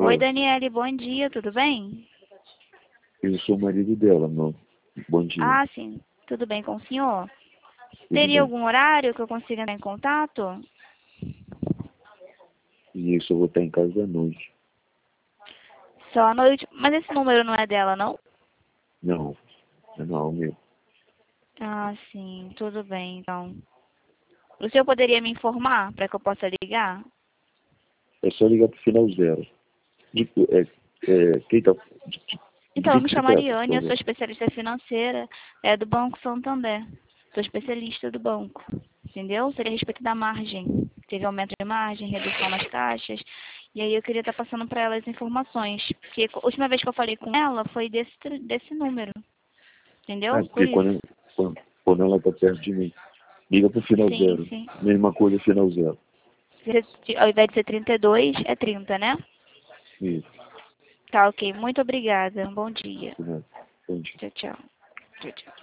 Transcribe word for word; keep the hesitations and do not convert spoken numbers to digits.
Oi, Alô? Daniele, bom dia, tudo bem? Eu sou o marido dela, não. Bom dia. Ah, sim, tudo bem com o senhor? Tudo Teria bem. algum horário que eu consiga entrar em contato? E isso eu vou estar em casa à noite. Só à noite? Mas esse número não é dela, não? Não, é não, meu. Ah, sim, tudo bem, então. O senhor poderia me informar para que eu possa ligar? É só ligar pro final zero. De, é, é, quem tá, de, de, de Então, eu que me que se chamo trata, por Ariane, eu sou favor? especialista financeira, é do Banco Santander. Sou especialista do banco, entendeu? Seria a respeito da margem. Teve aumento de margem, redução nas taxas. E aí eu queria estar passando para ela as informações. Porque a última vez que eu falei com ela foi desse, desse número, Ah, entendeu? Por porque isso. quando, quando, quando ela tá perto de mim, liga pro final Sim, zero. sim. Mesma coisa, final zero. Ao invés de ser trinta e dois, é trinta, né? Isso, Tá, ok. Muito obrigada. Um bom dia. né? Entendi. Tchau, tchau. Tchau, tchau.